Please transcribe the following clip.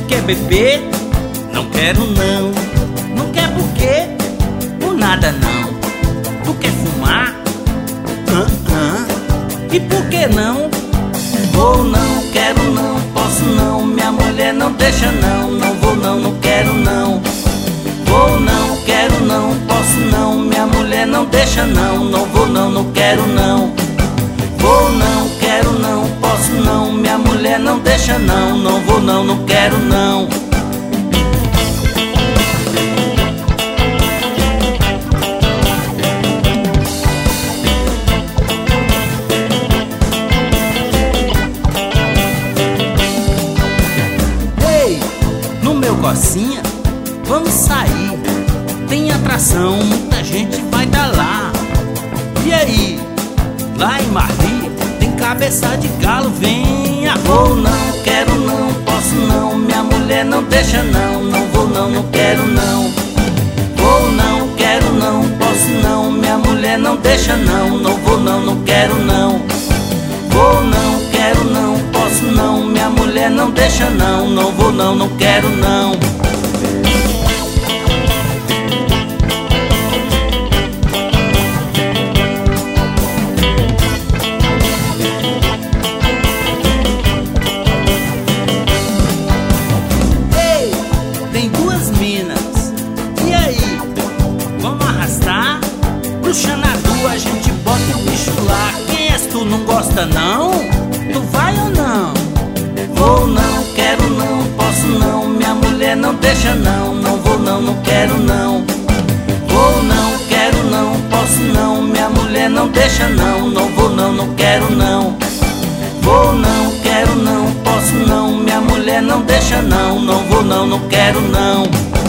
quer beber? Não quero não. Não quer por quê? Por nada não. Tu quer fumar? E por que não? Vou não, quero não, posso não, minha mulher não deixa não. Não vou não, não quero não. Vou não, quero não, posso não, minha mulher não deixa não. Não vou não, não quero não. Vou não, quero não, posso não, minha mulher não deixa não. Não vou não, não quero não. Ei, no meu cocinha, vamos sair. Tem atração, muita gente vai dar lá. E aí, lá em Marli, tem cabeça de galo, venha. Vou não, quero não, posso não, minha mulher não deixa não. Não vou não, não quero não. Vou não, quero não, posso não, minha mulher não deixa não. Não vou não, não quero não. Vou não, quero não, posso não, minha mulher não deixa não. Não vou não, não quero não. Pro Xanadu a gente bota o bicho lá. Quem és tu, não gosta não? Tu vai ou não? Vou não, quero não, posso não, minha mulher não deixa não. Não vou não, não quero não. Vou não, quero não, posso não, minha mulher não deixa não. Não vou não, não quero não. Vou não, quero não, posso não, minha mulher não deixa não. Não vou não, não quero não.